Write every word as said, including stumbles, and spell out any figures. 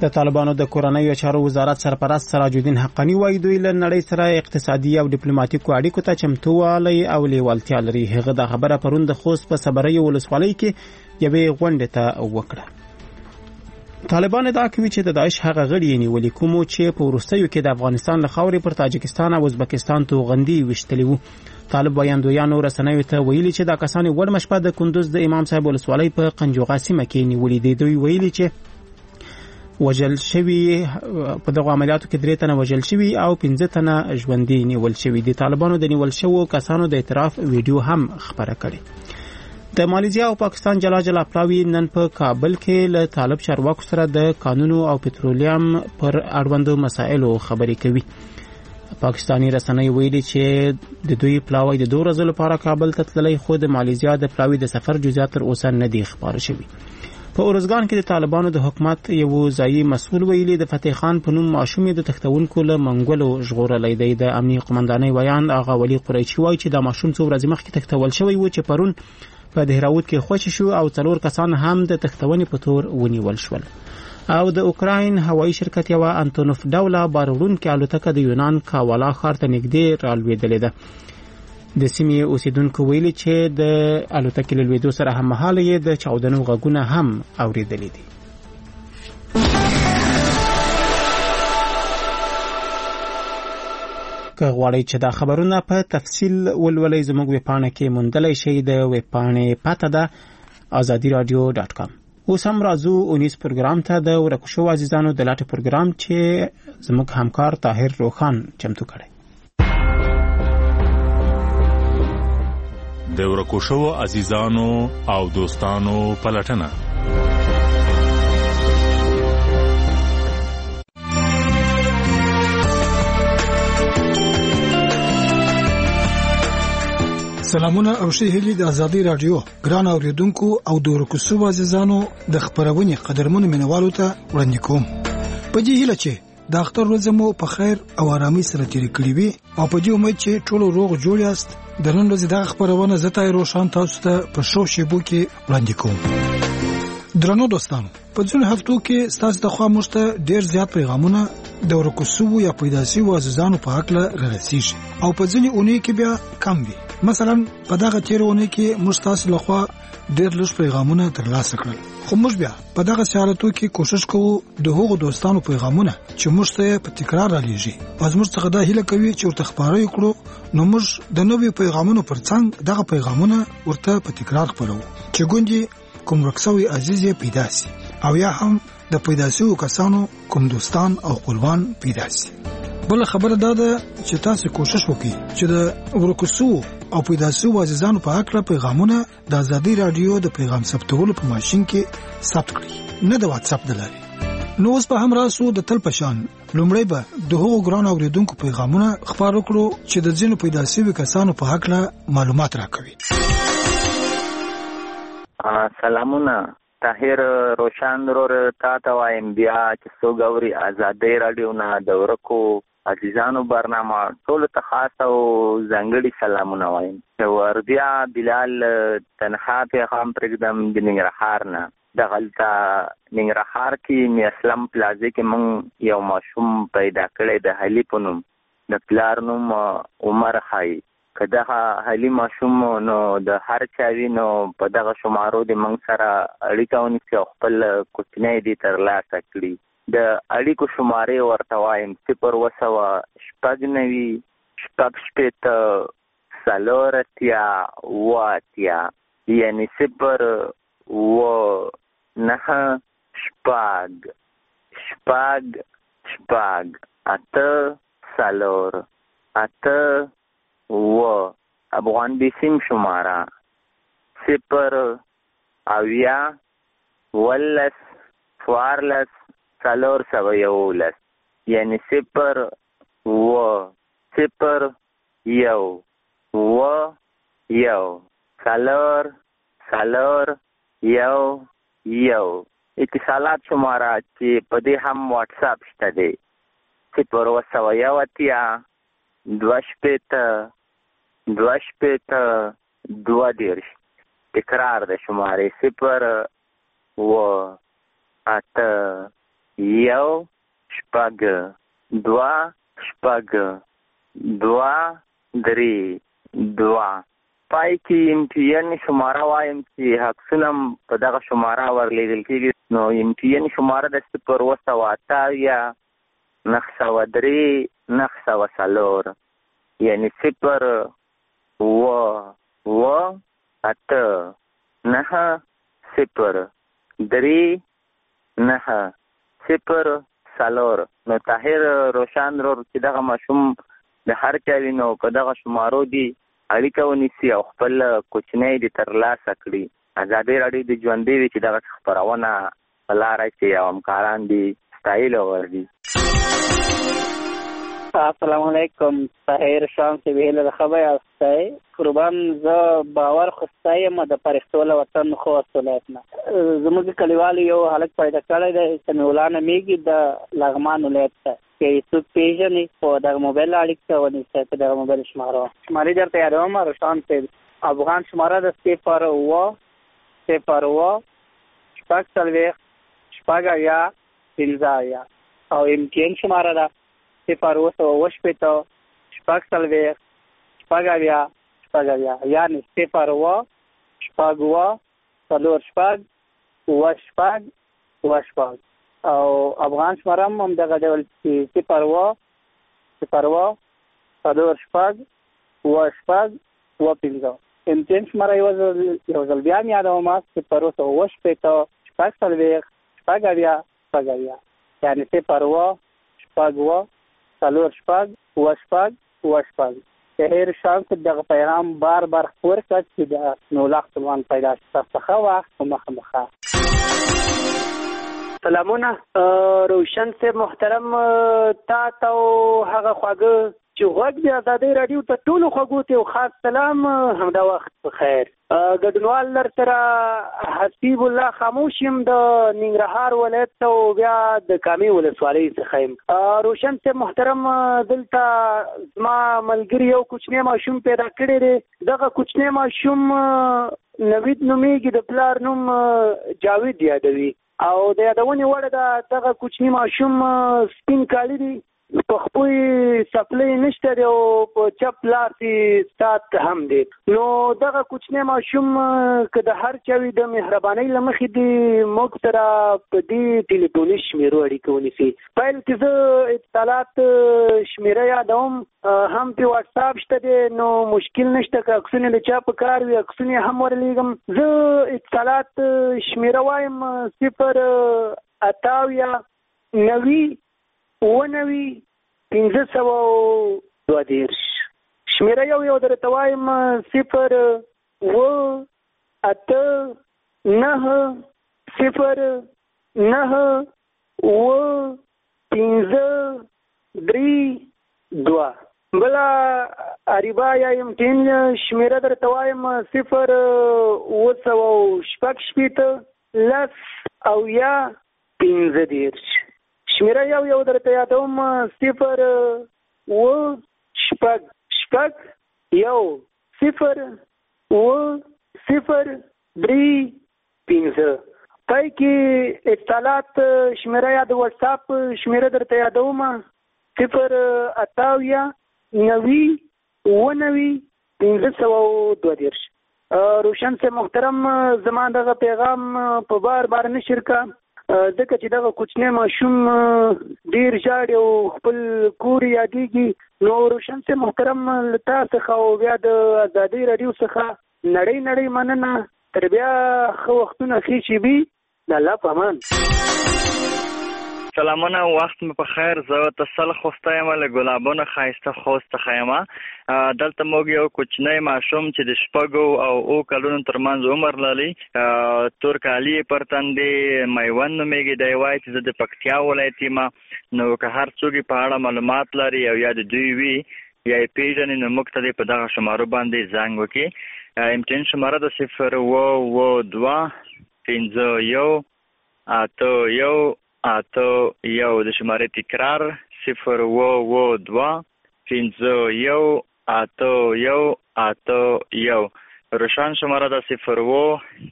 د طالبانو د کورنیو چارو وزارت سرپرست سراج الدین حقانی وایي دوی له نړۍ سره اقتصادي او ډیپلوماټیکو اړیکو ته چمتووالی او لیوالتیا لري. هغه د خبره پرون د خوست په صبري ولسوالۍ کې یوې غونډې ته وکړه. طالبان ادعا کوي چې د داعش هغه غړي نیولي کومو چې په وروستیو کې د افغانستان له خاورې پر تاجکستان او ازبکستان توغندي وشتلي وو. طالب وایاندویانو رسنیو ته ویلي چې دا کسان وړ مشپه د کندوز د امام صاحب ولسوالۍ په قنجوغا سیمه کې نیولي دي. دوی ویلي چې وجل شوی په دغه عملیاتو کې درې تنه وجل شوی او پنځه تنه ژوندي نیول شوی دي. طالبانو د نیول شوو کسانو د اعتراف ویډیو هم خبره کړې. د مالیزیا او پاکستان جلا جلا پلاوی نن په کابل کې له طالب چارواکو سره د قانون او پټرولیم پر اړوندو مسایلو خبرې کوي. پاکستانی رسنۍ ویلي چې د دوی پلاوی د دوه ورځې لپاره کابل ته تللی، خو د مالیزیا د پلاوی د سفر جزئیات تر اوسه نه دي خبر شوي. په اورزګان کې د طالبانو د حکومت یو ځایي مسؤل ویلي د فتح خان په نوم ماشوم د تختونکو له منګولو ژغورلی دی. د امنیه قومندانۍ ویان آغا ولی قریشي وایي چې دا ماشوم څو ورځې مخکې تختول شوی و چې پرون په دهراوت کې خوشی شو او څلور کسان هم د تختونې په تور ونیول شول. او د اوکراین هوایي شرکت یو انټونوف ډوله بارولونکې الوتکه د یونان کاوالا ښار ته نږدې رالوېدلې ده. د سیمې اوسیدونکو ویلي چې د الوتکې له لوېدو سره هممهاله یې د چاودنو غږونه هم اورېدلي دي. که غواړئ چې دا خبرونه په تفصیل ولولئ زموږ ویبپاڼه کې موندلی شئ. د ویبپاڼې پته ده ازادي رادیو ډاټ کام. اوس هم راځو اونیز پروګرام ته، د ورکو شوو عزیزانو د لټې پروګرام چې زموږ همکار طاهر روخان چمتو کړی. د ورکو شوو عزیزانو او دوستانو پلټنه. سلامونه او ښه هیلې د ازادي رادیو ګران اوریدونکو او د ورکو شوو عزیزانو د خبرونې قدرمنو مینوالو ته وړاندې کوم. په دې هیله چې د اختر ورځ مو په خیر او آرامۍ سره تیرې کړې وي او په دې امید چې ټول روغ جوړ یاست. د نن ورځې دغه خبرونه زه طاهر روشان تاسو ته په شو شیبو کې وړاندې کوم. درنو دوستانو، په ځینو هفتو کې ستاسو د خوا موږ ته ډېر زیات پیغامونه د ورکو شوو یا پیدا شوو عزیزانو په هکله رارسیږي او په ځینې اونۍ کې بیا کم وي. مثلا په دغه تیرې اونۍ کې موږ تاسو له خوا ډېر لږ پیغامونه ترلاسه کړل، خو موږ بیا په دغه حالتو کې کوشش کوو د هغو دوستانو پیغامونه چې موږ ته په تکرار رالیږي او موږ څخه دا هیله کوي چې ورته خبرې کړو، نو موږ د نوې پیغامونو پر څنګ دغه پیغامونه ورته په تکرار خپلو چې ګوندې کوم ورکسوي عزیز پیدا سي او یا هم د پیدا شوو کسانو کوم دوستان او خپلوان پیدا سي. بل خبره دا ده چې تاسو کوشش وکړئ چې د ورکو شوو او پیدا شوو عزیزانو په حق پیغامونه د ازادي رادیو د پیغام ثبتولو په ماشين کې ثبت کړئ، نه د واتس اپ د لارې. نو اوس په هم راسو د تل پشان لومړی به د هغو ګران اوریدونکو پیغامونه خبر وکړو چې د ځینو پیدا شوو کسانو په حق معلومات راکوي. سلامونه طاهر روشان رور تا ته وایم بیا چې څو ګوري ازادي رادیو نه د ورکو عزیزانو برنامه ټول ته خاص او ځانګړي سلامونه وایم. وردیا بلال تنها پیغام پرېږدم د ننګرهار نه. د غلطه ننګرهار کې می اسلام پلازې کې مونږ یو ماشوم پیدا کړی د حلی په نوم، د پلار نوم عمر خای. که دغه حلی ماشوم نو د هر چاوي نو په دغه شمارو د مونږ سره اړیکه ونیسي او خپل کوچنی دې ترلاسه کړي. د اړیکو شمارې ورته وایم صفر اوه سوه شپږ نوي شپږ شپېته څلور اتیا اوه اتیا، یعنې صفر اوه نهه شپږ شپږ شپږ اته څلور اته اوه. افغان بیسیم شماره صفر اویا ولس څوارلس څلور سوه یولس، یعنې صفر اوه صفر یو اوه یو څلور څلور یو یو. اتصالات شماره چې په دې هم واتس اپ شته دی صفر اوه سوه یو اتیا دوه شپېته دوه شپېته دوه دېرش. تکرار د شمارې صفر اوه اته یو شپږ دوه شپږ دوه درې دوه. پای کې ایم ټي این شماره وایم چې عکسونه په دغه شماره ورلیږل کېږي. نو ایم ټي این شماره د صفر اوه سوه اته اویا نهه سوه درې نهه سوه څلور، یعنې صفر اوه اوه اته نهه صفر درې نهه صفر څلور. نو طاهر روشان ورور چې دغه ماشوم د هر چا وي نو په دغه شمارو دي اړیکه ونیسي او خپل کوچنی دې ترلاسه کړي. ازادي راډیو د ژوندۍ وي چې دغه خپرونه په لاره چې او همکاران دي ستایلو وردي. السلام علیکم. طاهر شام سے ویل خبر استای قربان ز باور خستای م د پرختو له وطن خو اصلاتنا زموږ کلیوال یو حالت پیدا کړی دی چې مولانا میګي د لغمان ولایت ته کې څو پیژنې په د موبایل اړیکه ونیسه په د موبایل شماره شمارې درته یادوم. روشان سے افغان شماره د صفر اوه صفر اوه شپږ څلوېښت شپږ اویا پنځه اویا او امتیان شماره ده صفر اوه سوه اوه شپېته شپږ څلوېښت شپږ اویا شپږ اویا، یعنې صفر اوه شپږ اوه څلور شپږ اوه شپږ اوه شپږ. او افغان شماره هم همدغه ډول چې صفر اوه صفر اوه څلور شپږ اوه شپږ اوه پنځه. امتیان شماره یو ځل یو ځل بیا مې یادوم صفر اوه سوه اوه شپېته شپږ څلوېښت شپږ اویا شپږ اویا، یعنې صفر اوه شپږ اوه څلور شپږ اوه شپږ اوه شپږ. طاهر شام صاحب دغه پیغام بار بار خپور کړ چې د نولا خپلوان پیدا شي. تاسو ښه وخت په مخه مخه. سلامونه روشن صاحب محترم، تا ته هغه خواږه چې غوږ د ازادۍ راډیو ته ټولو خوږو ته یو خاص سلام، همدا وخت په خیر. ګډونوال لر سره حسیب الله خاموش یم د ننګرهار ولایت ته او بیا د کامې ولسوالۍ څخه یم. روشن صاحب محترم، دلته زما ملګري یو کوچنی ماشوم پیدا کړی دی. دغه کوچنی ماشوم نوید نومیږي، د پلار نوم جاوید یادوي او د یادونې وړ ده دغه کوچنی ماشوم سپین کالي دي، په خپل سپلې نشته دی او په چپ لاس سات هم دی. نو دغه کوچنی ماشوم که د هر چا وي د مهربانۍ له مخې دی موږ سره په دې ټلیفوني شمیرو اړیکه ونیسي. پیل کې زه اتصالات شمیره یادوم، هم په واتساپ شته دی، نو مشکل نشته که عکسونه د چا په کار وي عکسونه هم ورلیږم. زه اتصالات شمیره وایم صفر اته اویا نوي اوه نوي پنځه سوه دوه دېرش. شمېره یو یو درته وایم صفر اوه اته نهه صفر نهه اوه پنځه درې دوه. بله اریبا یا امټین شمېره درته وایم صفر اوه سوه شپږ شپېته لس اویا پنځه دېرش. شمیره یو یو درته یادوم صفر اوه شپږ شپږ یو صفر اوه صفر درې پنځه. پای کې اتصالات شمیره یا د واتساپ شمیره درته یادوم صفر اته اویا نوي اوه نوي پنځه سوه دوه دېرش. روشن صاحب محترم، زما دغه پیغام په بار بار نشر کا ځکه چې دغه کوچنی ماشوم ډېر ژاړي او خپل کور یادېږي. نو روشن صاحب محترم، له تا څخه او بیا د ازادۍ راډیو څخه نړۍ نړۍ مننه. تر بیا ښه وختونه ښې شېبې، د الله په امان. سلامونه، وخت مې په خیر. زه تسل خوسته یم له ګلابونو ښایسته خوست څخه یم. دلته موږ یو کوچنی ماشوم چې د شپږو او اوو کلونو ترمنځ عمر لري، تور کالي یې پر تن دی، میوند نومیږي. دی وایي چې زه د پکتیا ولایت یم. نو که هر څوک په اړه معلومات لري او یا د دوی وي یا یې پېژني نو موږ ته دې په دغه شمارو باندې زنګ وکړي. امتحان شماره د صفر اوه اوه دوه پنځه یو اته یو اته یو. د شمارې تکرار صفر اوه اوه دوه پنځه یو اته یو اته یو. روشن شماره د صفر اوه